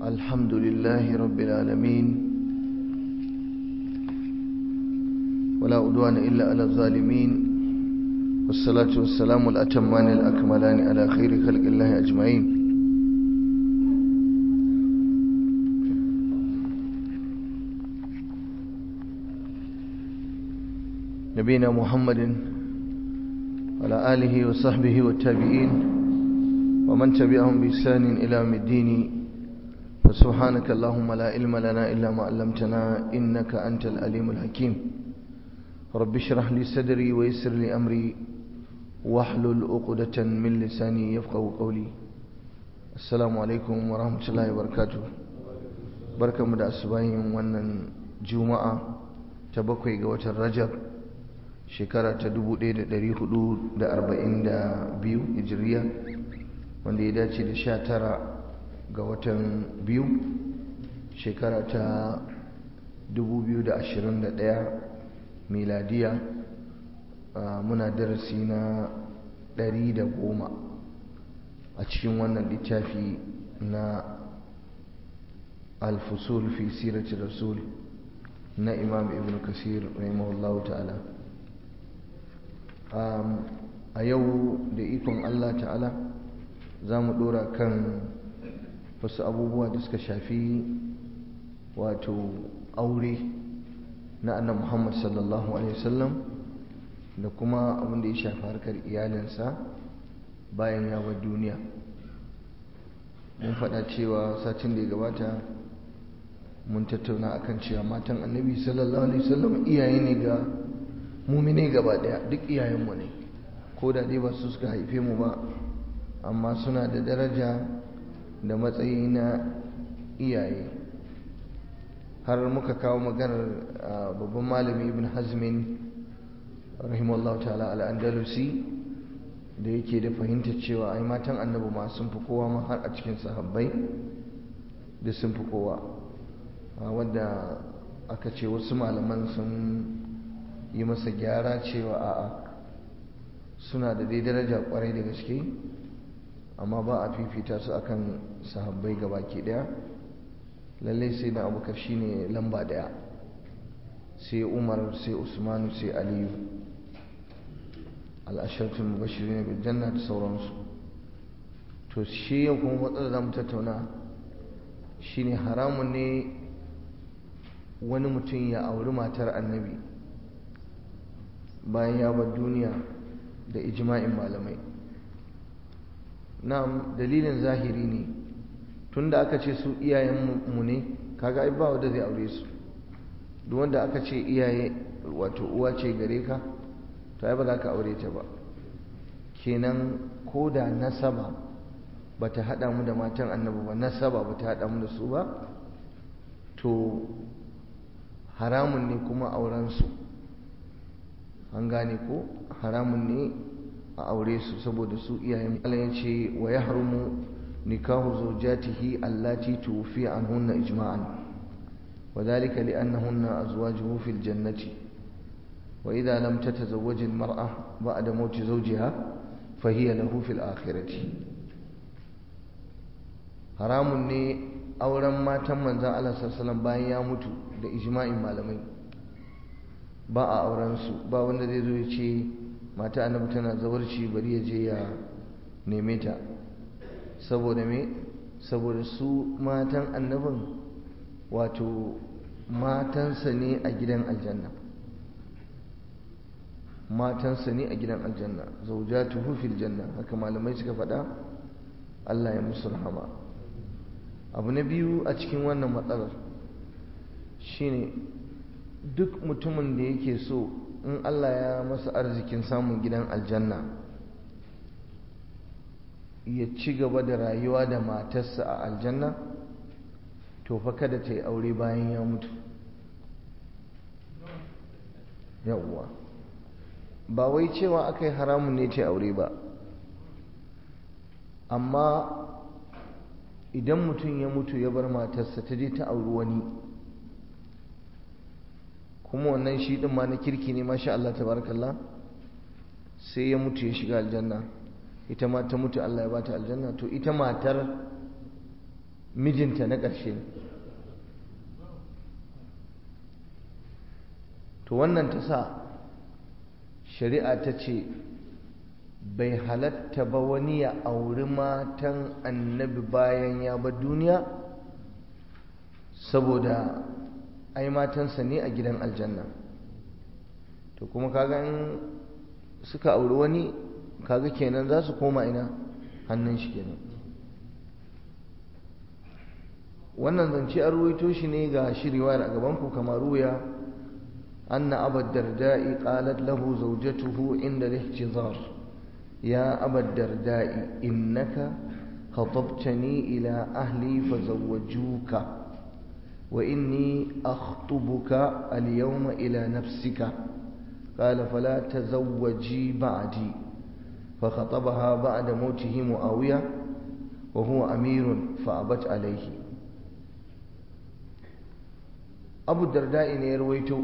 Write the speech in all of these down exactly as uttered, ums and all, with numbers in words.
الحمد لله رب العالمين ولا عدوان إلا على الظالمين والصلاة والسلام الأتمان الأكملان على خير خلق الله أجمعين نبينا محمد وعلى آله وصحبه والتابعين ومن تبعهم بإحسان إلى يوم الدين فسبحانك اللهم لا علم لنا إلا ما علمتنا إنك أنت العليم الحكيم رب اشرح لي صدري ويسر لي أمري واحلل عقدة من لساني يفقهوا قولي السلام عليكم ورحمة الله وبركاته بركة مدى السباين ونن جمعة تبقي قوة الرجب shekara ta dubu ɗaya da ɗari hudu da arba'in da biyu hijiriya wanda ya dace da sha tara ga watan biyu shekara ta dubu biyu da ashirin da ɗaya miladiya muna darasi na ɗari da goma a cikin wannan littafi na al-fusul fi sirati rasul na imam ibn kasir rahimahullahu ta'ala. Um, a yau da ikon Allah ta'ala za mu dora kan wasu abubuwa da suka shafi wato aure na annabi Muhammad sallallahu alaihi wasallam da kuma abin da ya shafi harkar iyalinsa bayan ya bar duniya. Mun faɗa cewa satin da ya gabata mun tattauna akan cewa matan annabi sallallahu alaihi wasallam iyaye ne ga mumine gaba daya, duk iyayenmu ne, ko da dai ba su suka haife mu ba amma suna da daraja da matsayi na iyaye. Har muka kawo maganar babban malami ibn hazmin rahimahullahu ta'ala al-andalusi da yake da fahimtar cewa ai matan annabi ma sun fi kowa ma har a cikin sahabbai da sun fi kowa, wanda aka ce wasu malaman sun yi masa gyara cewa a'a suna da dai daraja kwarai da gaske amma ba a fifita su akan sahabbai gabaki daya. Lallai sai na abubakar shine lamba daya, sai umar, sai usmanu, sai aliyu, al-asharatul mubashirin bil janna da sauransu. to shi yau kuma matsalar zamu tattauna shine haramun ne wani mutum ya auri matar annabi bayan ya bar duniya da ijma'in malamai. na'am, dalilin zahiri ne, tunda aka ce su iyayen mu ne, kaga ai ba wanda zai aure su. duk wanda aka ce iyaye wato uwa ce gare ka, to ai ba za ka aure ta ba. kenan ko da nasaba bata hada mu da matan annabi ba, nasaba bata hada mu da su ba, to haramun ne kuma auren su. an gane ko haramun ne a aure su saboda su iyayen. Allah ya ce wa yahrumu nikahu zawjatihi allati tuwfi anhunna ijma'an wa dhalika li'annahunna azwajuhu fil jannati wa idha lam tatazawwaj al-mar'a ba'da mawti zawjiha fa hiya lahu fil akhirati. haramun ne auren matan manzon Allah sallallahu alaihi wasallam bayan ya mutu da ijma'in malamai. ba a auren su, ba wanda zai zo ya ce mata annabi tana zawarci bari ya je ya neme ta. saboda me? saboda su matan annabin wato matansa ne a gidan aljanna, matansa ne a gidan aljanna, zawjatuhu fil janna, haka malamai suka faɗa, Allah ya musu rahama. abu na biyu a cikin wannan matsalar shine duk mutumin da yake so in Allah ya masa arzikin samun gidan aljanna ya ci gaba da rayuwa da matarsa a aljanna, to fa kada ta yi aure bayan ya mutu. yawwa ba wai cewa aka yi haramun ne ta aure ba, amma idan mutum ya mutu ya bar matarsa ta je ta auri wani, kuma wannan shi din ma na kirki ne, masha Allah tabarakallah, sai ya mutu ya shiga aljanna, ita ma ta mutu Allah ya bata aljanna, to ita matar mijinta na ƙarshe ne. to wannan ta sa shari'a ta ce bai halatta ba wani ya auri matan annabi bayan ya bar duniya, saboda ai matansa ne a gidan aljanna. to kuma kaga in suka auri wani, kaga kenan za su koma ina hannun shi kenan. wannan zance an ruwaito shi ne ga shiriwa a gaban ku, kamar ruya anna abu darda'i qalat lahu zawjatuhu inda al-ihtizar ya abu darda'i innaka khatabtani ila ahli fazawwajuka wa inni akhtubuka al-yawma ila nafsika qala fala tazawwaji ba'di فخطبها بعد موته معاوية وهو أمير فأبت عليه. أبو الدرداء ne ya rawaito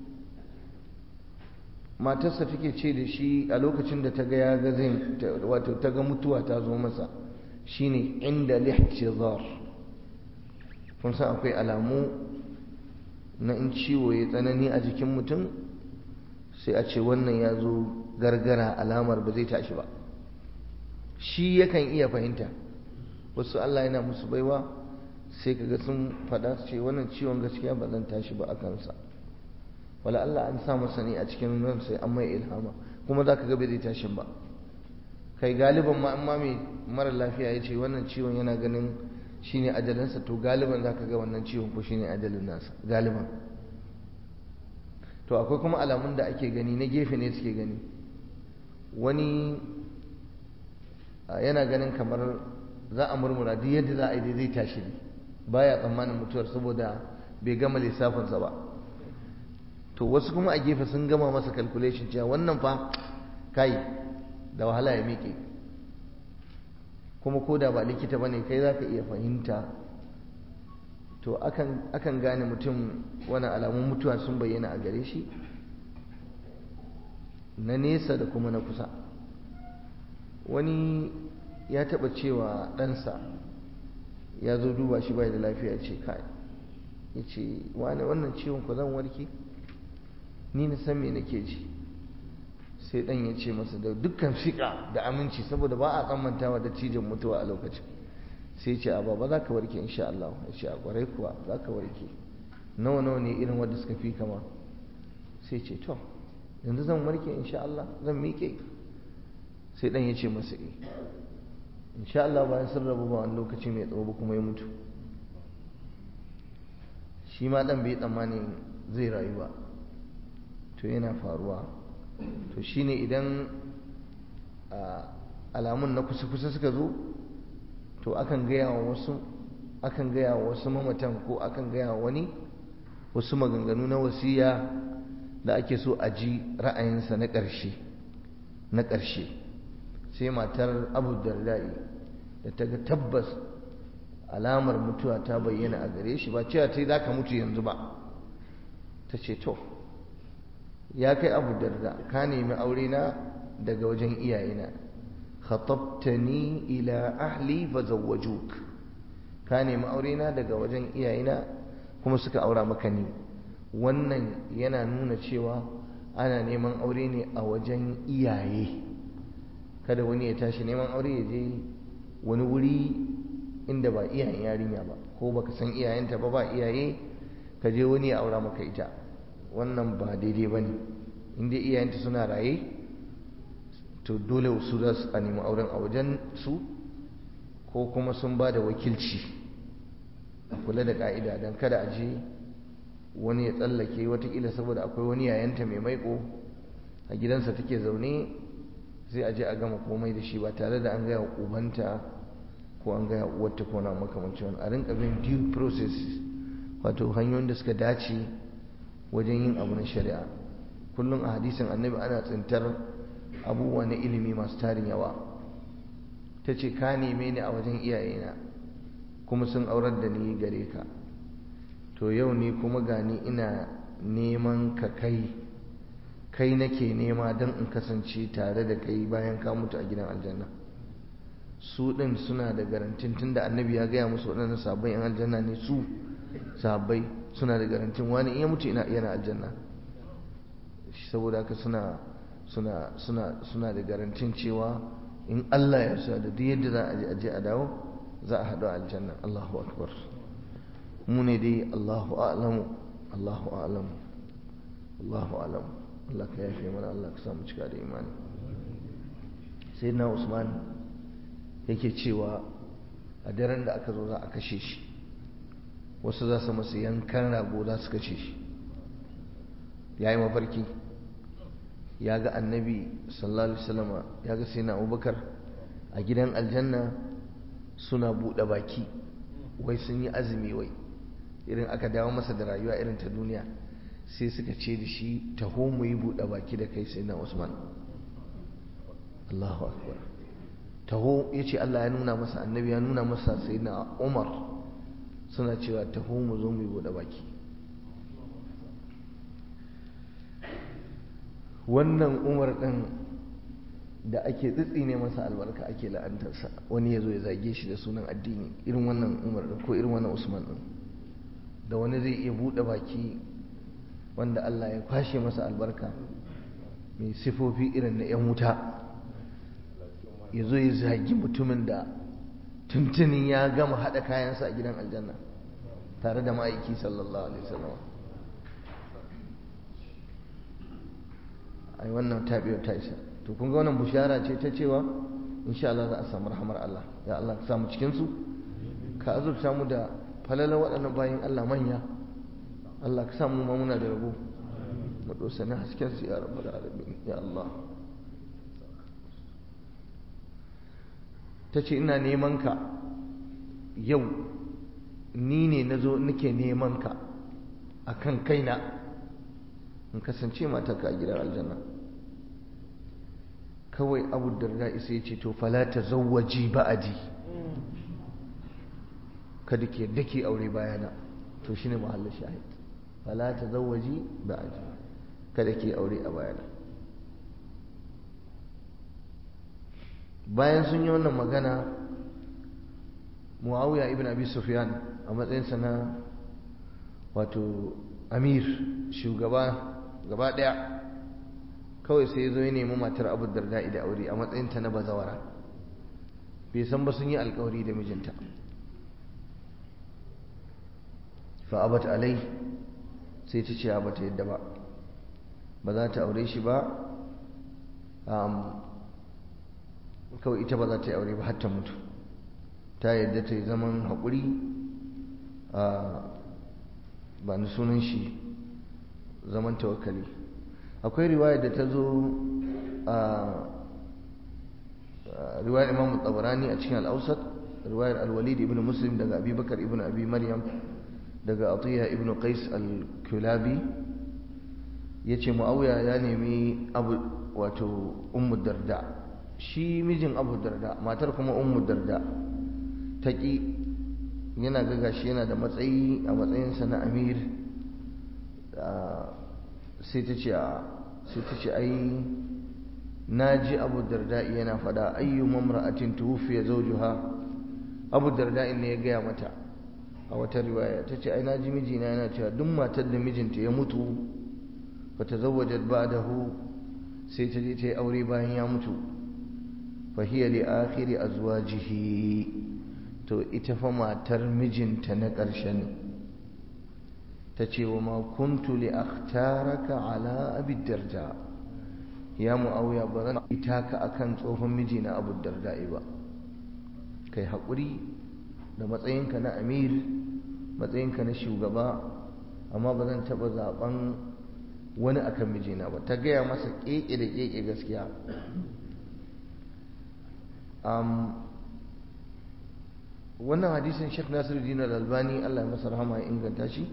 matarsa take ce da shi a lokacin da ta ga ya ga zai wato ta ga mutuwa ta zo masa, shine inda lihtizar. kun san akwai alamu na in ciwo ya tsanani a jikin mutum sai a ce wannan ya zo gargara, alamar ba zai tashi ba. shi yakan iya fahimta, wasu Allah yana musu baiwa sai kaga sun faɗa su ce wannan ciwon gaskiya ba zan tashi ba a kansa, wala Allah an sa masa ne a cikin nan sai an mai ilhama, kuma za ka ga bai zai tashi ba. kai galiban ma amma mai mara lafiya ya ce wannan ciwon yana ganin shine ajalinsa, to galiban za ka ga wannan ciwon ko shine ajalin nasa galiban. to akwai kuma alamun da ake gani na gefe ne suke gani, wani yana ganin kamar za a murmura duk yadda za a yi zai tashi ne, baya tsammanin mutuwar saboda bai gama lissafinsa ba. to wasu kuma a gefe sun gama masa calculation cewa wannan fa kai da wahala ya miƙe, kuma ko da ba likita bane kai za ka iya fahimta. to akan akan gane mutum wani alamun mutuwa sun bayyana a gare shi, na nesa da kuma na kusa. wani ya taɓa cewa ɗansa ya zo duba shi bai da lafiya, ce kai ya ce wani wannan ciwon ku zan warke, ni na san me nake ji. sai ɗan ya ce masa da dukkan fiƙa da aminci, saboda ba a tsammantawa da cijin mutuwa a lokacin, sai ce a baba za ka warke insha Allah. ya ce a ƙwarai kuwa za ka warke, nawa nawa ne irin wanda suka fi kama. sai ce to yanzu zan warke insha Allah, zan miƙe. sai ɗan ya ce masa eh insha Allah. bayan sun rabu ba wani lokaci mai tsawo kuma ya mutu. shi ma ɗan bai tsammanin zai rayu ba. to yana faruwa. to shine idan alamun na kusa-kusa suka zo, to akan gaya wa wasu akan gaya wa wasu mamatan, ko akan gaya wa wani wasu maganganu na wasiya da ake so a ji ra'ayinsa na ƙarshe na ƙarshe. sai matar Abu Darda'i da ta ga tabbas alamar mutuwa ta bayyana a gare shi, ba cewa ta yi za ka mutu yanzu ba, ta ce to ya kai Abu Darda, ka nemi aure na daga wajen iyayena, khatabtani ila ahli fazawwajuk, ka nemi aure na daga wajen iyayena kuma suka aura maka ni. wannan yana nuna cewa ana neman aure ne a wajen iyaye. kada wani ya tashi neman aure ya je wani wuri inda ba iyayen yarinya ba, ko baka san iyayenta ba, ba iyaye ka je wani ya aura maka ita, wannan ba daidai ba ne. inda iyayenta suna raye, to dole su za su a nemi auren a wajen su, ko kuma sun ba da wakilci. a kula da ka'ida don kada a je wani ya tsallake, watakila saboda akwai wani yayanta mai maiko a gidansa take zaune, sai a je a gama komai da shi ba tare da an gaya wa ubanta ko an gaya uwarta ko na makamancin wani. a rinka bin due process, wato hanyoyin da suka dace wajen yin abu na shari'a. kullum a hadisin annabi ana tsintar abubuwa na ilimi masu tarin yawa. ta ce ka neme ni a wajen iyayena kuma sun aurar da ni gare ka, to yau ni kuma gani ina neman ka kai kai nake nema don in kasance tare da kai bayan ka mutu a gidan aljanna. su ɗin suna da garantin tunda annabi ya gaya musu waɗannan sahabbai yan aljanna ne, su sahabbai suna da garantin wani in ya mutu ina yana aljanna, saboda haka suna suna suna suna da garantin cewa in Allah ya sa da duk yadda za a je aje a dawo za a haɗu a aljanna. Allahu akbar. mu ne dai Allahu a'lamu Allahu a'lamu Allahu a'lamu. Allah ka yafe mana, Allah ka samu cika da imani. Sayyidina Usman yake cewa a daren da aka zo za a kashe shi, wasu za su masa yankan rago za su kashe shi, ya yi mafarki ya ga annabi sallallahu alaihi wasallam, ya ga sayyidina Abubakar a gidan aljanna suna buɗe baki, wai sun yi azumi, wai irin aka dawo masa da rayuwa irin ta duniya, sai suka ce da shi taho mu yi buɗe baki da kai sayyidina Usman. Allahu akbar. Taho ya ce Allah ya nuna masa, annabi ya nuna masa sayyidina Umar, suna cewa taho mu zo mu yi buɗe baki. wannan Umar ɗin da ake tsitsine masa albarka ake la'antarsa, wani ya zo ya zage shi da sunan addini, irin wannan Umar ɗin ko irin wannan Usman ɗin, da wani zai iya buɗe baki wanda Allah ya kwashe masa albarka mai sifofi irin na 'yan wuta, ya zo ya zagi mutumin da tuntunin ya gama haɗa kayansa a gidan aljanna tare da ma'aiki sallallahu alaihi wasallam. ai wannan tabiwa ta isa. To kun ga wannan bushara ce ta cewa insha Allah za a samu rahmar Allah. Ya Allah ka samu cikin su, ka azurta mu da falalan waɗannan bayin Allah manya. Allah ka samu ma muna da rabo mu dosa na hasken su ya rabbal alamin ya Allah. tace ina neman ka yau, ni ne nazo nake neman ka akan kaina in kasance matarka a gidan aljanna. kawai Abu Darda isa ya ce to fala tazawwaji ba'di, kada ke dake aure bayana. to shine mahallin shahid, fala tazawwaji ba'di, kada ke aure a bayana. bayan sun yi wannan magana, Muawiya ibn Abi Sufyan a matsayinsa na wato amir, shugaba gaba daya, kawai sai ya zo ya nemi matar Abu Darda da aure a matsayinta na bazawara, bai san ba sun yi alkawari da mijinta. fa abat alai, sai ta ce ba ta yadda ba, ba za ta aure shi ba, kawai ita ba za ta yi aure ba har ta mutu. ta yadda ta yi zaman haƙuri a ba ni sunan shi zaman tawakkali. akwai riwayar da ta zo a riwayar Imam Tabarani a cikin al-Awsat, riwayar al-Walid ibn Muslim daga Abi Bakar ibn Abi Maryam daga Atiya ibn Qais al-Kulabi, yace Muawiya ya nemi abu wato Ummu Darda, shi mijin Abu Darda, matar kuma Ummu Darda taki, yana ga gashi yana da matsayi a matsayinsa na amir, sai ta ce sai ta ce ai naji Abu Darda yana fada ayyu mamra'atin tuwfiya zawjuha. Abu Darda ne ya gaya mata a wata riwaya, ta ce ai naji mijina yana cewa duk matar da mijinta ya mutu fa tazawwajat ba'dahu, sai ta je ta yi aure bayan ya mutu, fa hiya li akhiri azwajihi, to ita fa matar mijinta na ƙarshe ne. ta ce wa ma kuntu li akhtaraka ala Abi Darda, ya Muawiya ba zan ita ka akan tsohon mijina Abu Darda ba, kai haƙuri da matsayinka na amir, matsayinka na shugaba, amma ba zan taɓa zaɓen wani akan mijina ba. ta gaya masa ƙeƙe da ƙeƙe gaskiya. wannan hadisin Sheikh Nasiruddin Al-Albani Allah ya masa rahama ya inganta shi.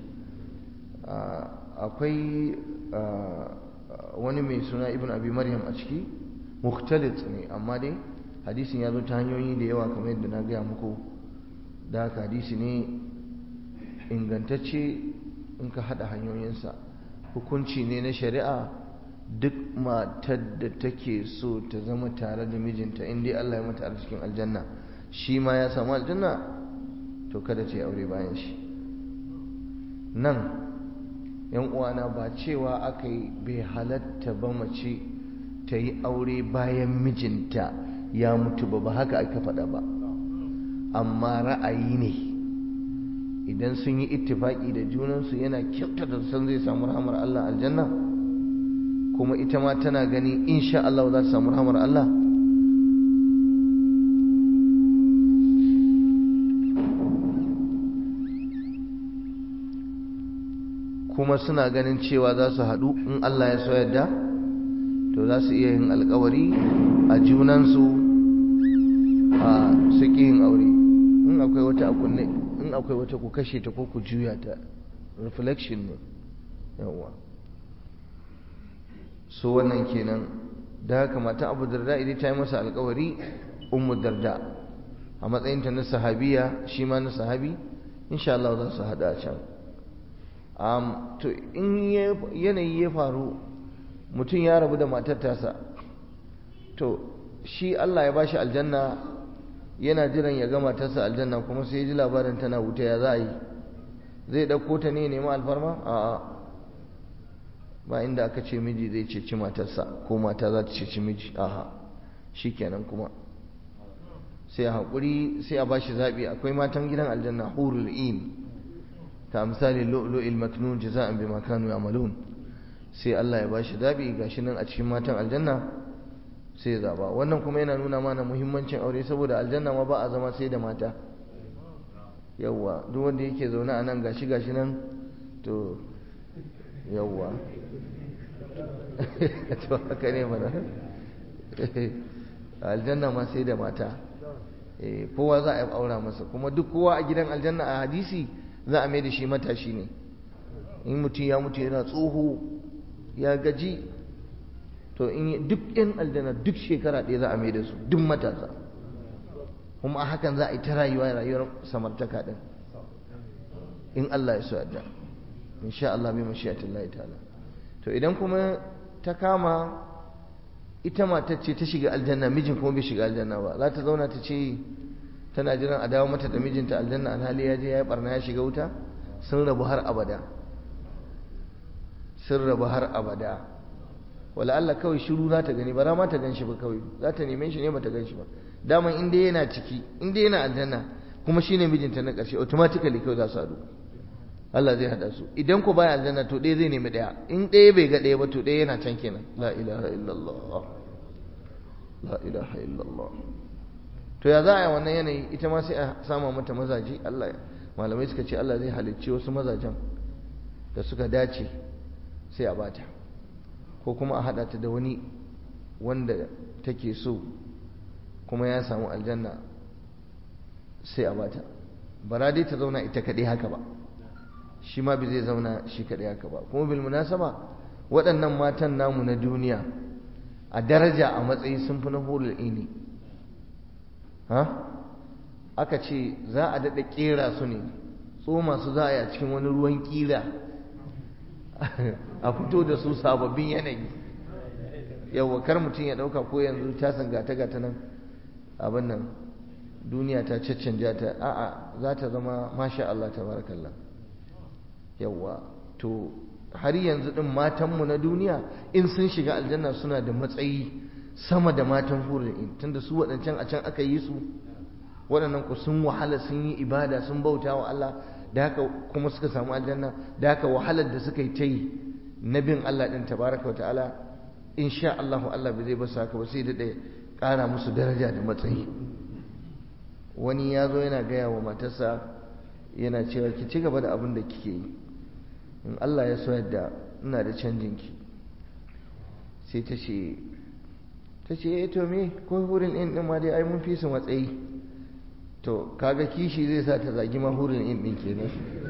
akwai wani mai suna Ibn Abi Maryam a ciki, mukhtalit ne, amma dai hadisin ya zo ta hanyoyi da yawa kamar yadda na gaya muku, da haka hadisi ne ingantacce in ka hada hanyoyinsa. hukunci ne na shari'a, duk matar da take so ta zama tare da mijinta in dai Allah ya mata arzikin aljanna shi ma ya samu aljanna to kada ta yi aure bayan shi. Nan yan uwana ba cewa aka yi bai halatta ba mace ta yi aure bayan mijinta ya mutu ba, ba haka aka faɗa ba, amma ra'ayi ne. Idan sun yi ittifaki da junansu yana kyautata san zai samu rahamar Allah aljanna, kuma ita ma tana gani insha Allah za ta samu rahamar Allah, kuma suna ganin cewa za su haɗu in Allah ya so yadda, to za su iya yin alkawari a junansu a su ƙi yin aure. In akwai wata a kunne, in akwai wata ku kashe ta ko ku juya ta, reflection ne yawa. So wannan kenan. Da haka matan Abu Darda idan ta yi masa alkawari, Ummu Darda a matsayinta na sahabiya, shi ma na sahabi, insha Allah za su haɗu a can. Um, to in yanayi ya faru mutum ya rabu da matar tasa, to shi Allah ya bashi aljanna, yana jiran ya ga matarsa aljanna, kuma sai ya ji labarin tana wuta, ya za a yi? Zai ɗauko ta ne nema alfarma? A'a, ba inda aka ce miji zai ceci matarsa ko mata za ta ceci miji. A'a, shi kenan kuma sai a haƙuri, sai a bashi zaɓi. Akwai matan gidan aljanna hurul in ta misali lu'lu'il maknun jaza'an bima kanu ya'malun. Sai Allah ya bashi zabi gashi nan a cikin matan aljanna sai ya zaba. Wannan kuma yana nuna mana muhimmancin aure, saboda aljanna ma ba a zama sai da mata. Yawwa, duk wanda yake zaune a nan gashi gashi nan to yawwa to haka ne mana aljanna ma sai da mata. eh kowa za a aura masa, kuma duk kowa a gidan aljanna a hadisi za a mai da shi matashi ne. In mutum ya mutu yana tsoho ya gaji, to in duk yan aljanna duk shekara ɗaya za a mai da su duk matasa, kuma a hakan za a yi ta rayuwa rayuwar samartaka din in Allah ya so yadda, insha Allah bi mashi'atillahi ta'ala. To idan kuma ta kama ita matar ce ta shiga aljanna, mijin kuma bai shiga aljanna ba, za ta zauna ta ce tana jiran a dawo mata da mijinta aljanna alhali ya je ya yi barna ya shiga wuta? Sun rabu har abada, sun rabu har abada. wala Allah kawai shiru za ta gani, ba za ma ta gan shi ba, kawai za ta neme shi ne ba ta gan shi ba. Daman inda yana ciki, inda yana aljanna kuma shi ne mijinta na ƙarshe, automatically kawai za su haɗu, Allah zai haɗa su. Idan ku baya aljanna to ɗaya zai nemi ɗaya, in ɗaya bai ga ɗaya ba to ɗaya yana can kenan. La ilaha illallah, la ilaha illallah. To ya za a yi wannan yanayi? Ita ma sai a sama mata mazaje. Allah, malamai suka ce Allah zai halicci wasu mazajen da suka dace sai a bata, ko kuma a haɗa ta da wani wanda take so kuma ya samu aljanna sai a bata. Bara dai ta zauna ita kaɗai haka ba, shi ma bai zai zauna shi kaɗai haka ba. Kuma bil munasaba waɗannan matan namu na duniya a daraja a matsayi sun fi na hurul ini. ha aka ce za a daɗa ƙera su ne, tsoma su za a yi a cikin wani ruwan ƙira a fito da su sababbin yanayi. yawwa kar mutum ya ɗauka ko yanzu ta san gata gata nan abin nan duniya ta caccanja ta, a'a za ta zama masha Allah tabarakallah. yawwa to har yanzu din matanmu na duniya in sun shiga aljanna suna da matsayi sama da matan hurin, tunda su waɗancan a can aka yi su, waɗannan ku sun wahala sun yi ibada sun bauta wa Allah, da haka kuma suka samu aljanna. Da haka wahalar da suka yi ta yi na bin Allah ɗin tabaraka wa ta'ala, insha Allah Allah bai zai basu haka ba, sai da ɗaya ƙara musu daraja da matsayi. Wani ya zo yana gaya wa matarsa yana cewa ki ci gaba da abin da kike yi, in Allah ya so yadda ina da canjin ki. Sai ta ce ta ce eh to me, ko hurin in din ma dai ai mun fi su matsayi. To kaga kishi zai sa ta zagi ma hurin in din kenan.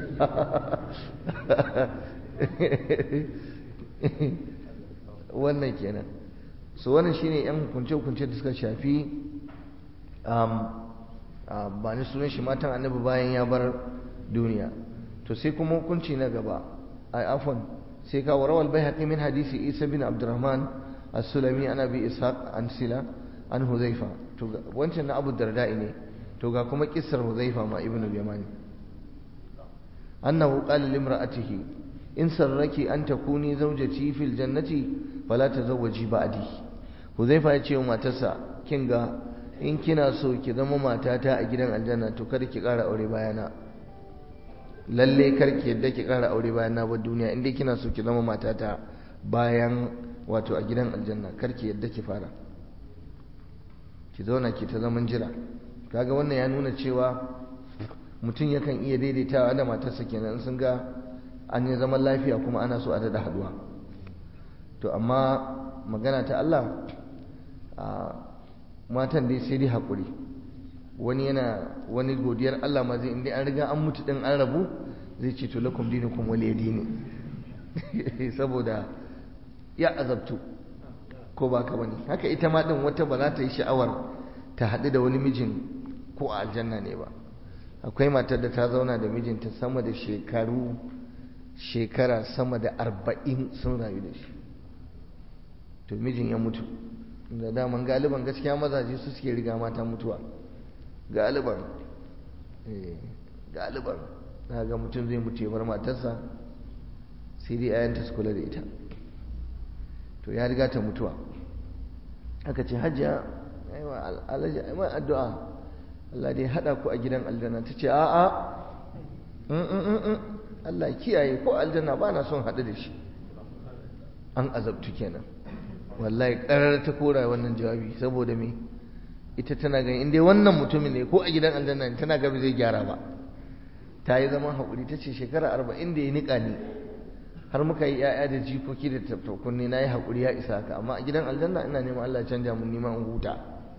wannan kenan. So wannan shine yan hukunce hukunce da suka shafi um ba ni sunan shi matan annabi bayan ya bar duniya. To sai kuma hukunci na gaba, ai afwan sai ka warawal bayhaqi min hadisi Isa bin Abdurrahman as-Sulami an Abi Ishaq an Sila an Huzaifa. To wancan na Abu Darda ne, to ga kuma kissar Huzaifa ma ibn al-Yamani annahu qala limra'atihi in sarraki an takuni zawjati fil jannati fala tazawwaji ba'di. Huzaifa ya ce wa matarsa kin ga in kina so ki zama matata a gidan aljanna to kada ki ƙara aure bayana, lalle kar ki yadda ki ƙara aure bayana ba duniya, in dai kina so ki zama matata bayan wato a gidan aljanna kar ki yadda ki fara, ki zauna ki ta zaman jira. Kaga wannan ya nuna cewa mutum yakan iya daidaitawa da matarsa kenan sun ga an yi zaman lafiya kuma ana so a daɗa haduwa. To amma magana ta Allah a matan dai sai dai haƙuri. Wani yana wani godiyar Allah ma zai inda an riga an mutu din an rabu zai ce to lakum dinukum waliya dini saboda ya azabtu ko ba ka bane. Haka ita ma din wata ba za ta yi sha'awar ta haɗu da wani mijin ko a aljanna ne ba. Akwai matar da ta zauna da mijinta sama da shekaru shekara sama da arba'in sun rayu da shi, to mijin ya mutu. Da daman galiban gaskiya mazaje su suke riga mata mutuwa galiban eh galiban ga mutum zai mutu ya bar matarsa sai dai ayanta su kula da ita, to ya riga ta mutuwa. Aka ce hajjia aiwa alaji aiwa addu'a Allah dai hada ku a gidan aljanna. Ta ce a'a Allah kiyaye ko aljanna ba na son haɗu da shi. An azabtu kenan wallahi karar ta kora wannan jawabi saboda me ita tana ganin in dai wannan mutumin ne ko a gidan aljanna ne tana gaba zai gyara ba. Ta yi zaman haƙuri, ta ce shekara arba'in da ya niƙa ni har muka yi 'ya'ya da jikoki da tattakunni na yi haƙuri ya isa haka, amma a gidan aljanna ina neman Allah canja mun nima in huta.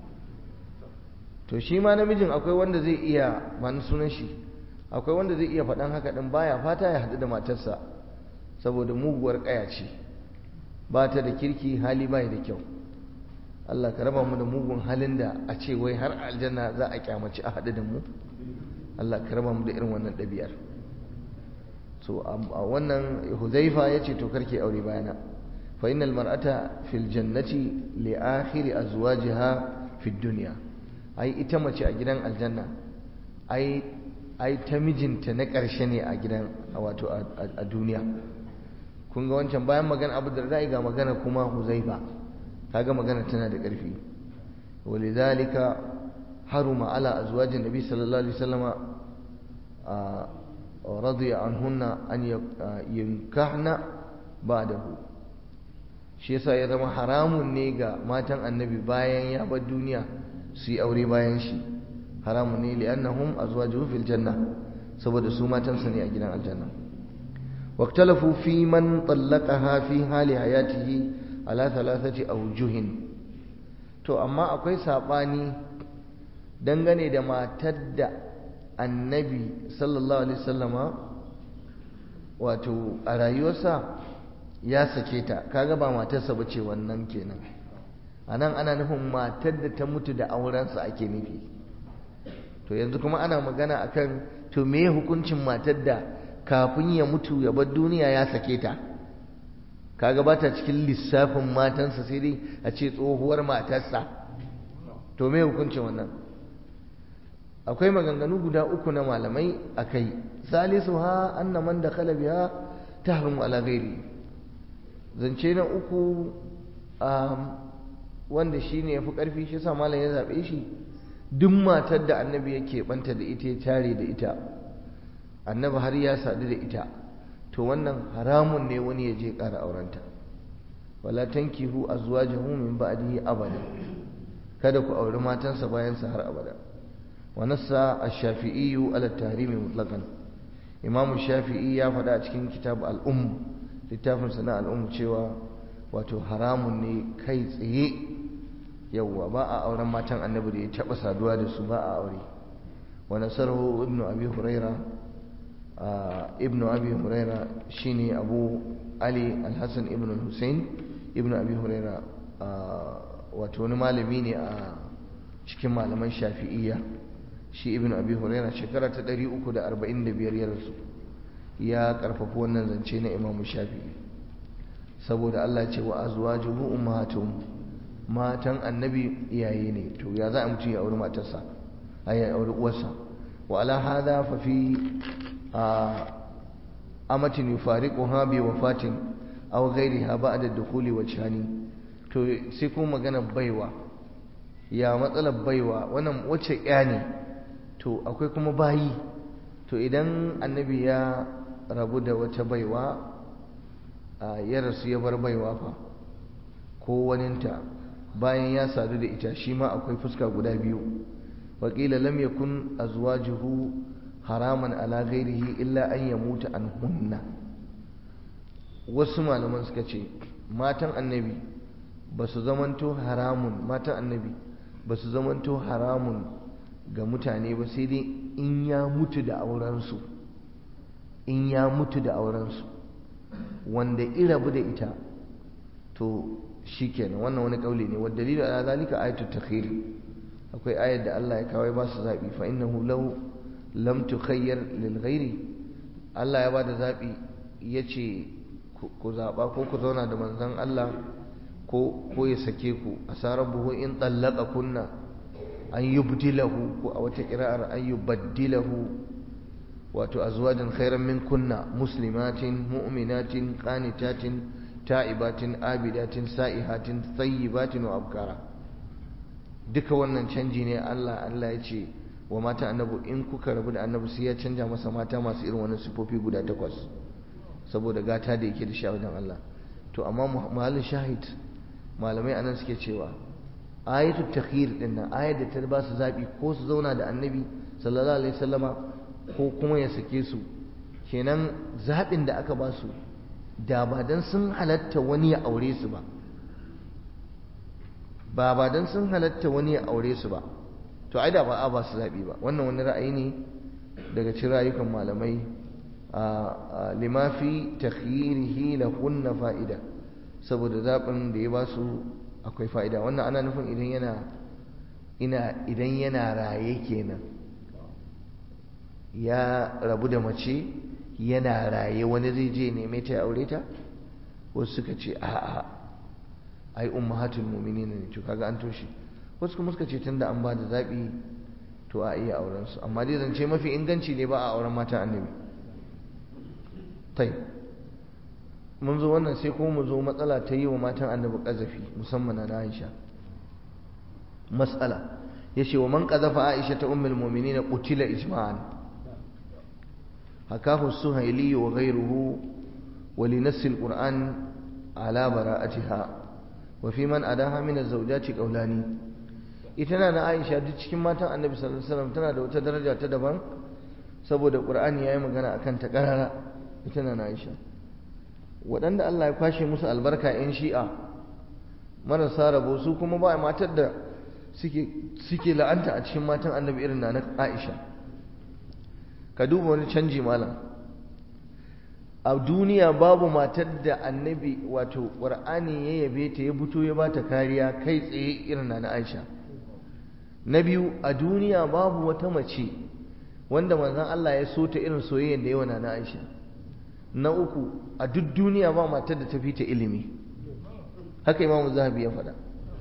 To shi ma namijin akwai wanda zai iya bani sunan shi akwai wanda zai iya faɗan haka ɗin baya fata ya haɗu da matarsa saboda muguwar ƙaya ce, ba ta da kirki, hali bai da kyau. Allah ka raba mu da mugun halin da a ce wai har aljanna za a kyamaci a haɗu da mu. Allah ka raba mu da irin wannan ɗabi'ar. So a wannan Huzaifa ya ce to karke aure bayana, fa innal mar'ata fil jannati li akhiri azwajiha fid dunya. Ai ita mace a gidan aljanna ai ai ta mijinta na ƙarshe ne a gidan wato a duniya. Kun ga wancan bayan magana Abu Darda ga magana kuma Huzaifa, kaga magana tana da ƙarfi. Walidhalika haruma ala azwajin nabi sallallahu alaihi wasallama radiya anhunna an yunkahna ba'dahu. Shi yasa ya zama haramun ne ga matan annabi bayan ya bar duniya su yi aure bayan shi, haramun ne li'annahum azwajuhu fil janna, saboda su matansa ne a gidan aljanna. واختلفوا في من طلقها في حال حياته على ثلاثة أوجه. to amma akwai sabani dangane da matar da annabi sallallahu alaihi wasallama wato a rayuwarsa ya sake ta, kaga ba matarsa bace wannan kenan. anan ana nufin matar da ta mutu da aurensa ake nufi. To yanzu kuma ana magana akan to me hukuncin matar da kafin ya mutu ya bar duniya ya sake ta, kaga ba ta cikin lissafin matansa sai dai a ce tsohuwar matarsa. To me hukuncin wannan? Akwai maganganu guda uku na malamai akai. salisuha anna man dakhala biha tahrumu ala ghairi. Zance na uku wanda shine yafi karfi, shi sa malam ya zabe shi, duk matar da annabi yake banta da ita ya tare da ita, annabi har ya sadu da ita, to wannan haramun ne wani ya je ƙara aurenta. wala tankihu azwajahu min ba'dihi abada, kada ku auri matansa bayan sa har abada. wa nassa ash-shafi'i ala at-tahrim mutlaqan. imam shafi'i ya faɗa a cikin kitab al-umm, littafin sana al-umm, cewa wato haramun ne kai tsaye, yawwa ba a auren matan annabi da ya taɓa saduwa da su, ba a aure. wa nasarahu ibnu abi huraira ibnu abi huraira shine abu ali al-hasan ibn al-husayn ibnu abi huraira, wato wani malami ne a cikin malaman shafi'iyya. shi ibnu abi huraira shekara ta ɗari uku da arba'in da biyar ya rasu. ya karfafa wannan zance na imamu shafi'i saboda Allah ce wa azwajuhu ummahatuhum, matan annabi iyaye ne. to ya za a mutu ya auri matarsa? ai ya auri uwarsa wa ala hada fa fi amatin yufariquha bi wafatin aw ghayriha ba'da dukhuli wajhani to sai kuma magana baiwa ya matsalar baiwa wannan wacce ya ne to akwai kuma bayi to idan annabi ya rabu da wata baiwa ya rasu ya bar baiwa fa ko waninta bayan ya sadu da ita shi ma akwai fuska guda biyu waƙila lam yakun azwajuhu haraman ala ghairihi illa an yamuta an hunna wasu malaman suka ce matan annabi ba su zamanto haramun matan annabi ba su zamanto haramun ga mutane ba sai dai in ya mutu da aurensu in ya mutu da aurensu wanda irabu da ita to shikenan wannan wani kauli ne wadda dalilu ala zalika ayatul takhir akwai ayar da Allah ya kawai ba su zabi fa innahu law lam tukhayyar lil ghairi Allah ya bada zabi yace ku zaba ko ku zauna da manzon Allah ko ko ya sake ku asarabuhu in tallaqa kunna an yubdilahu ko a wata qira'ar an yubaddilahu wato azwajan khairan min kunna muslimatin mu'minatin qanitatin ta'ibatin abidatin sa'ihatin tayyibatin wa abkara duka wannan canji ne Allah Allah ya ce wa mata annabi in kuka rabu da annabi sai ya canja masa mata masu irin wannan sifofi guda takwas saboda gata da yake da shi wajen Allah to amma mahallin shahid malamai anan suke cewa ayatul takhir din nan ayat da ta ba su zabi ko su zauna da annabi sallallahu alaihi wasallama ko kuma ya sake su kenan zabin da aka ba su da ba dan sun halatta wani ya aure su ba ba ba dan sun halatta wani ya aure su ba to ai da ba a ba su zabi ba wannan wani ra'ayi ne daga cikin rayukan malamai lima fi takhyirihi lahunna fa'ida saboda zabin da ya ba su akwai fa'ida wannan ana nufin idan yana ina idan yana raye kenan ya rabu da mace yana raye wani zai je neme ta aure ta wasu suka ce a'a ai ummahatul mu'minin ne to kaga an toshe wasu kuma suka ce tunda an ba da zabi to a iya auren su amma dai zance mafi inganci ne ba a auren matan annabi tai mun zo wannan sai kuma mu zo matsala ta yi wa matan annabi kazafi musamman na Aisha mas'ala yace wa man qazafa Aisha ta ummul mu'minin qutila ijma'an حكاه السهيلي وغيره ولنص القرآن على براءتها وفي من أداها من الزوجات قولان إتنا أنا عائشة duk cikin matan Annabi sallallahu alaihi wasallam tana da wata daraja ta daban saboda Qur'ani yayi magana akan ta karara itana na Aisha waɗanda Allah ya kwashe musu albarka yan Shi'a marasa rabo su kuma ba matar da suke suke la'anta a cikin matan Annabi irin na Aisha ka duba wani canji malam a duniya babu matar da annabi wato ƙur'ani ya yabe ta ya buto ya bata kariya kai tsaye irin na Aisha na biyu a duniya babu wata mace wanda manzon Allah ya so ta irin soyayyar da yawa na Aisha na uku a duk duniya ba matar da ta fi ta ilimi haka Imam Zahabi ya faɗa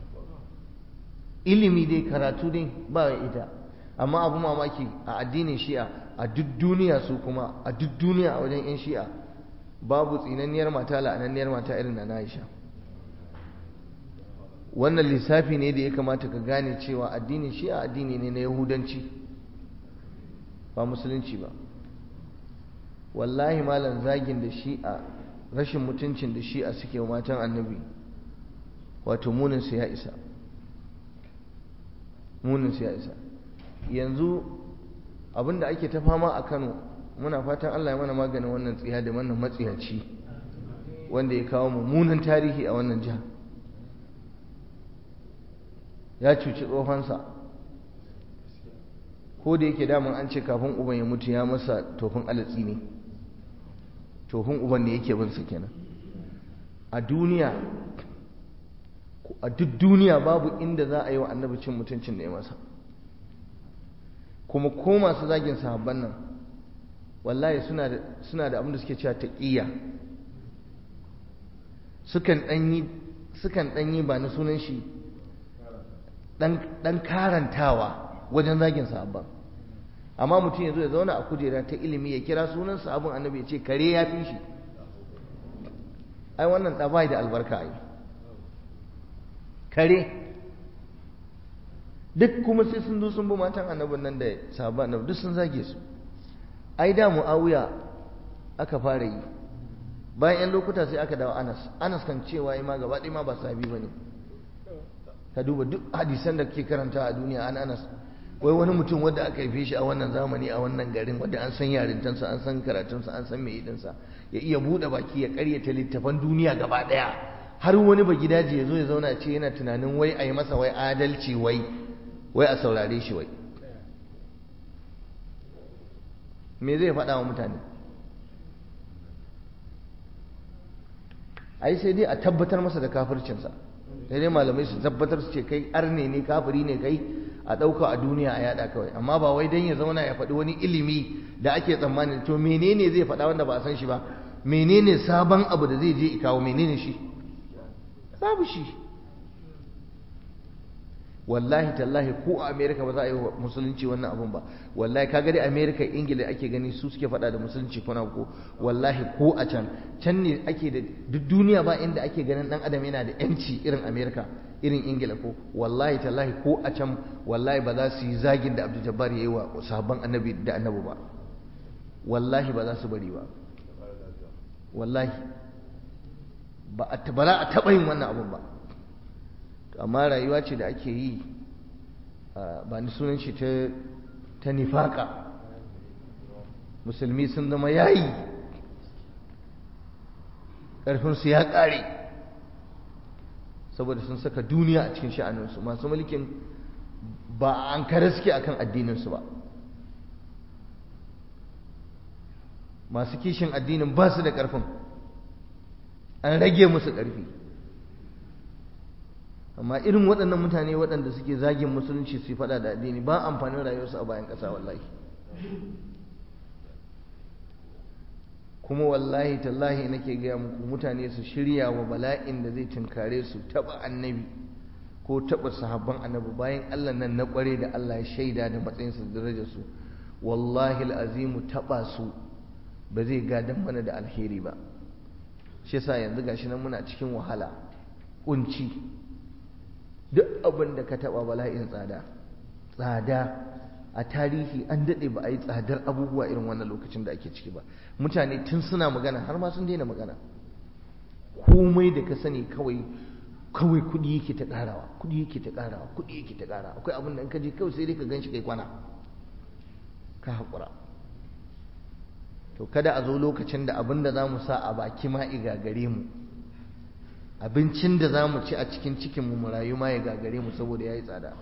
ilimi dai karatu dai ba ita amma abu mamaki a addinin Shi'a a duk duniya su kuma a duk duniya a wajen yan Shi'a babu tsinanniyar mata la'ananniyar mata irin na Aisha wannan lissafi ne da ya kamata ka gane cewa addinin Shi'a addini ne na Yahudanci ba musulunci ba wallahi malam zagin da Shi'a rashin mutuncin da Shi'a suke wa matan annabi wato munin su ya isa munin su ya isa yanzu abinda ake ta fama a Kano muna fatan Allah ya mana maganin wannan tsiya da wannan matsiyaci wanda ya kawo mummunan tarihi a wannan jiha ya cuci tsohonsa ko da yake daman an ce kafin uban ya mutu ya masa tofin alatsi ne tofin uban ne yake bin sa kenan a duniya a duk duniya babu inda za a yi wa annabi cin mutuncin da ya masa kuma ko masu zagin sahabban nan wallahi suna da suna da abin da suke cewa taqiyya sukan danyi sukan danyi ba na sunan shi dan dan karantawa wajen zagin sahabban. Amma mutum ya zo ya zauna a kujera ta ilimi ya kira sunan sahabban annabi ya ce kare ya fi shi, ai wannan ɗa bai da albarka ai. Kare duk kuma sai sun zo sun bi matan annabin nan da sahabban annabi duk sun zage su. Ai da Muawiya aka fara yi, bayan yan lokuta sai aka dawo Anas. Anas kan cewa ma gaba ɗaya ma ba sahabi bane. Ka duba duk hadisan da kake karanta a duniya an Anas, wai wani mutum wanda aka haife shi a wannan zamani a wannan garin, wanda an san yarintansa, an san karatunsa, an san mai idinsa, ya iya buɗe baki ya ƙaryata littafan duniya gaba ɗaya, har wani ba gidaje ya zo ya zauna ce yana tunanin wai a yi masa wai adalci, wai wai a saurare shi wai. Me zai faɗa wa mutane? ai sai dai a tabbatar masa da kafircinsa, sai dai malamai su tabbatar su ce kai arne ne, kafiri ne kai, a ɗauka a duniya a yada kawai, amma ba wai dan ya zauna ya faɗi wani ilimi da ake tsammanin. To menene zai faɗa wanda ba a san shi ba? Menene sabon abu da zai je kawo? Menene shi? Babu shi. Wallahi tallahi ko a America ba za a yi musulunci wannan abun ba. Wallahi kaga dai America, Ingila ake gani su suke faɗa da musulunci kuna ko, wallahi ko a can can ne ake da duk duniya ba inda ake ganin dan adam yana da yanci irin America, irin Ingila ko. Wallahi tallahi ko a can wallahi ba za su yi zagin da Abdul Jabbar yayi wa sahabban annabi da annabi ba. Wallahi ba za su bari ba. Wallahi ba a tabara a taɓa yin wannan abun ba. Amma rayuwa ce da ake yi ba ni sunan shi ta ta nifaka. Musulmi sun zama yayi, ƙarfinsu ya ƙare saboda sun saka duniya a cikin sha'aninsu. Masu mulkin ba an kare suke akan addininsu ba, masu kishin addinin ba su da ƙarfin, an rage musu ƙarfi. Amma irin waɗannan mutane waɗanda suke zagin musulunci su faɗa da addini ba amfanin rayuwarsu a bayan ƙasa wallahi. Kuma wallahi tallahi nake gaya muku, mutane su shirya wa bala'in da zai tunkare su taɓa annabi ko taɓa sahabban annabi bayan Allah nan na ƙware da Allah ya shaida da matsayinsu da darajarsu. Wallahi al'azimu taɓa su ba zai gadan mana da alheri ba. Shi yasa yanzu gashi nan muna cikin wahala, kunci. Duk abin da ka taɓa bala'in tsada tsada a tarihi an daɗe ba a yi tsadar abubuwa irin wannan lokacin da ake ciki ba. Mutane tun suna magana har ma sun daina magana. Komai da ka sani kawai kawai kuɗi yake ta ƙarawa, kuɗi yake ta ƙarawa, kuɗi yake ta ƙarawa. Akwai abin da in ka je kawai sai dai ka ganshi kai kwana ka haƙura. To kada a zo lokacin da abin da za mu sa a baki ma igagare mu, abincin da za mu ci a cikin cikinmu mu rayu ma ya gagare mu saboda ya yi tsada.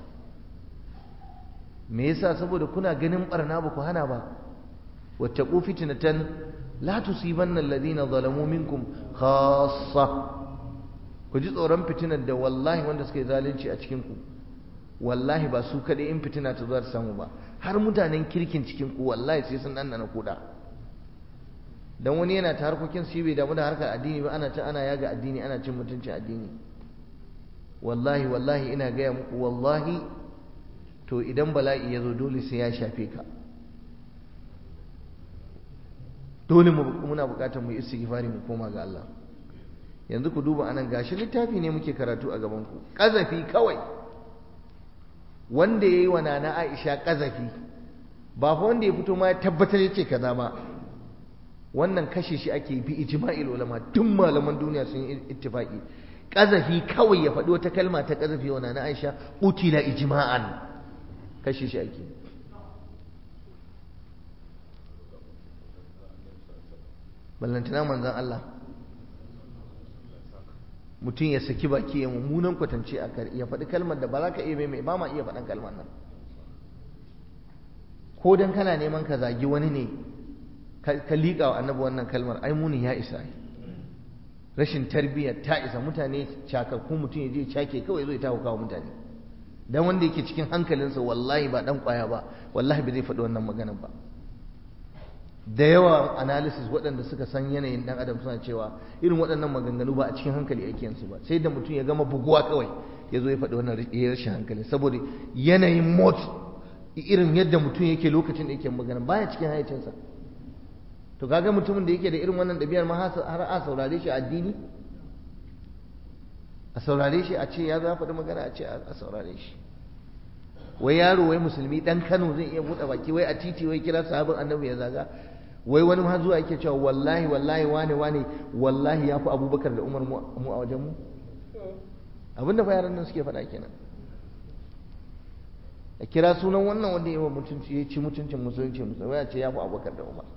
Me yasa? saboda kuna ganin barna ba ku hana ba. wattaqu fitnatan la tusibanna alladhina zalamu minkum khassa. Ku ji tsoron fitinar da wallahi wanda suka yi zalunci a cikin ku wallahi ba su kadai in fitina ta zo ta samu ba, har mutanen kirkin cikin ku wallahi sai sun dandana koda. dan wani yana ta harkokin shi bai damu da harkar addini ba, ana ta ana yaga addini, ana cin mutuncin addini. Wallahi wallahi ina gaya muku wallahi, to idan bala'i ya zo dole sai ya shafe ka. Dole muna bukatar mu istighfari mu koma ga Allah. Yanzu ku duba anan gashi littafi ne muke karatu a gaban ku, kazafi kawai wanda yayi wa nana Aisha kazafi, ba fa wanda ya fito ma ya tabbatar yace kaza ba. Wannan kashe shi ake bi ijma'il ulama, duk malaman duniya sun yi ittifaqi. Kazafi kawai ya faɗi wata kalma ta kazafi wa nana Aisha, utila ijma'an, kashe shi ake. ballantana manzon Allah, mutum ya saki baki ya mummunan kwatance a kar ya faɗi kalmar da ba za ka iya mai ba ma iya faɗan kalmar nan. Ko dan kana neman ka zagi wani ne ka liƙa wa annabi wannan kalmar, ai muni ya isa. Rashin tarbiyyar ta isa. Mutane cakakku, mutum ya je cake kawai zai tawo kawo mutane. Dan wanda yake cikin hankalinsa wallahi ba dan kwaya ba, wallahi ba zai faɗi wannan maganar ba. Da yawa analysis waɗanda suka san yanayin ɗan adam suna cewa irin waɗannan maganganu ba a cikin hankali ake yansu ba, sai da mutum ya gama buguwa kawai ya zo ya faɗi wannan rashin hankali, saboda yanayin mot irin yadda mutum yake lokacin da yake magana baya cikin hayyacinsa. To kaga mutumin da yake da irin wannan ɗabi'ar ma har a saurare shi addini, a saurare shi a ce ya za faɗi magana a ce a saurare shi. Wai yaro wai musulmi ɗan Kano zai iya buɗe baki wai a titi wai kira sahabin annabi ya zaga, wai wani ma zuwa yake cewa wallahi wallahi wane wane wallahi ya fi Abubakar da Umar mu a wajen mu. Abinda fa yaran nan suke faɗa kenan. A kira sunan wannan wanda ya yi mutunci ya ci mutuncin musulunci musulmi ya ce ya fi Abubakar da Umar.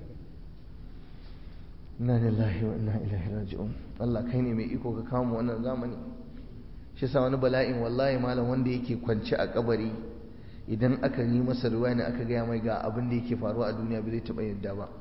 Inna lillahi wa inna ilaihi raji'un. Allah kai ne mai iko ka kawo mu wannan zamani. Shi sa wani bala'in wallahi malam wanda yake kwance a kabari idan aka yi masa riwaya ne aka gaya mai ga abin da yake faruwa a duniya ba zai taɓa yadda ba.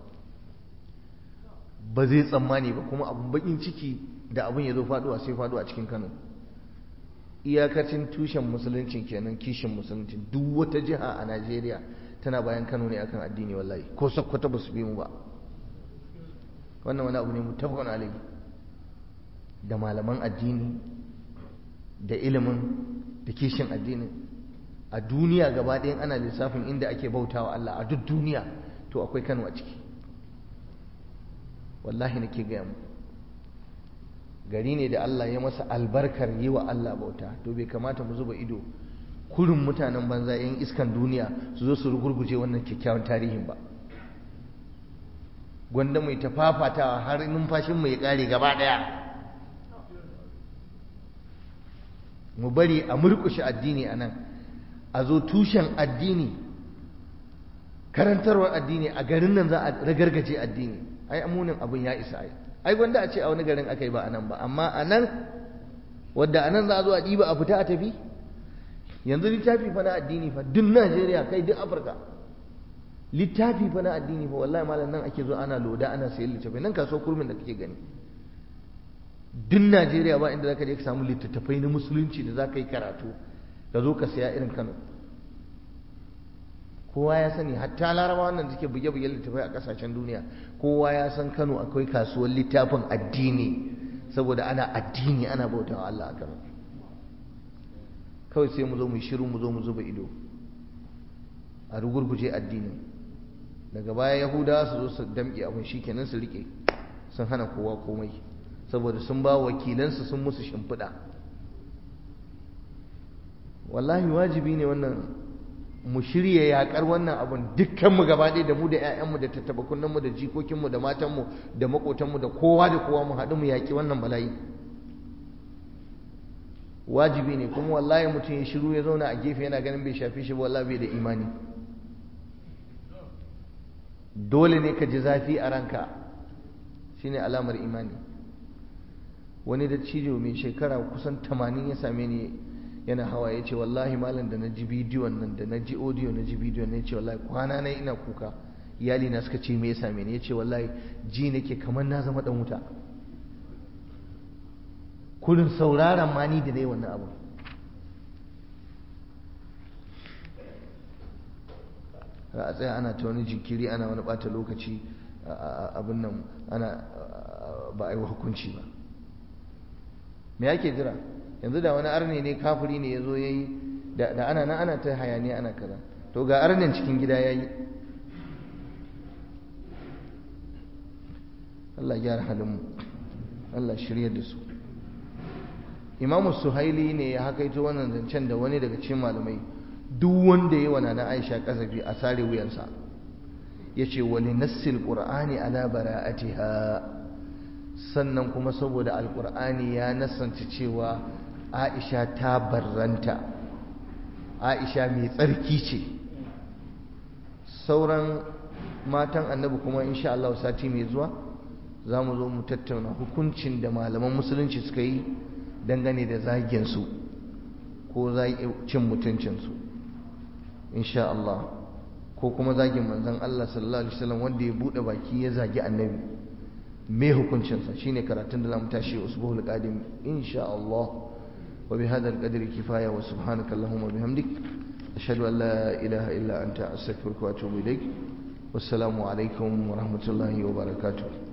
Ba zai tsammani ba kuma abin bakin ciki da abin ya zo faɗuwa sai faɗuwa a cikin Kano. Iyakacin tushen musuluncin kenan kishin musuluncin duk wata jiha a Najeriya tana bayan Kano ne akan addini wallahi ko Sokoto ba su bi mu ba. Wannan wani abu ne mutafakun alaihi, da malaman addini da ilimin da kishin addinin a duniya gaba ɗayan ana lissafin inda ake bautawa Allah a duk duniya to akwai Kano a ciki. Wallahi nake gaya mu gari ne da Allah ya masa albarkar yi wa Allah bauta, to bai kamata mu zuba ido kurin mutanen banza yan iskan duniya su zo su rugurguje wannan kyakkyawan tarihin ba. Gwanda mai ta fafatawa har numfashin mu ya kare gaba daya, mu bari a murkushe addini a nan, a zo tushen addini karantarwar addini a garin nan za a ragargaje addini. Ai amunin abin ya isa ai ai gwanda a ce a wani garin aka yi ba a nan ba, amma a nan wadda a nan za a zo a ɗiba a fita a tafi. Yanzu littafi fa na addini fa duk Najeriya kai duk Afirka littafi fa na addini fa wallahi malam nan ake zo ana loda ana sayan littattafai nan kaso kurmin da kake gani duk Najeriya ba inda zaka je ka samu littattafai na musulunci da zaka yi karatu ka zo ka saya irin Kano. Kowa ya sani hatta Larabawa wannan da suke buge-buge littattafai a kasashen duniya kowa ya san Kano akwai kasuwar littafin addini saboda ana addini ana bautawa Allah a Kano. Kawai sai mu zo mu shiru mu zo mu zuba ido a rugurguje addinin. Daga baya Yahudawa su zo su damƙe abin shikenan su rike sun hana kowa komai saboda sun ba wakilansu sun musu shimfiɗa. Wallahi wajibi ne wannan mu shirya yakar wannan abin dukkanmu gaba ɗaya da mu da 'ya'yanmu da tattabakunanmu da jikokinmu da matanmu da maƙotanmu da kowa da kowa mu haɗu mu yaƙi wannan bala'i. Wajibi ne kuma wallahi mutum ya shiru ya zauna a gefe yana ganin bai shafi shi ba wallahi bai da imani. Dole ne ka ji zafi a ranka shine alamar imani. Wani da cijo mai shekara kusan tamanin ya same ni yana hawa ya ce wallahi malam da na ji bidiyon nan da na ji audio na ji bidiyon ne ya ce wallahi kwana na ina kuka iyali na suka ce me ya same ni ya ce wallahi ji nake kamar na zama dan wuta kullum sauraron mani da dai wannan abu. A tsaya ana ta wani jinkiri ana wani bata lokaci abin nan ana ba a yi hukunci ba. Me yake jira yanzu? Da wani arne ne kafiri ne ya zo ya yi da ana na ana ta hayaniya ana kaza, to ga arnen cikin gida ya yi. Allah gyara halinmu, Allah shirya da su. Imamu Suhaili ne ya hakaito wannan zancen da wani daga cikin malamai, duk wanda ya wana na Aisha kasafi a sare wuyansa. Ya ce wani nassil ƙur'ani ala bara'atiha, sannan kuma saboda alƙur'ani ya nasanta cewa Aisha ta barranta, Aisha mai tsarki ce. Sauran matan annabi kuma insha Allah sati mai zuwa za mu zo mu tattauna hukuncin da malaman musulunci suka yi dangane da zaginsu ko cin mutuncinsu insha Allah, ko kuma zagin manzon Allah sallallahu alaihi wasallam wanda ya bude baki ya zagi annabi me hukuncinsa shine karatun da zamu tashi usbuhul qadim insha Allah. wa bihadha alqadri kifaya wa subhanaka allahumma bihamdik ashhadu an la ilaha illa anta astaghfiruka wa atubu ilaik. wassalamu alaikum wa rahmatullahi wa barakatuh.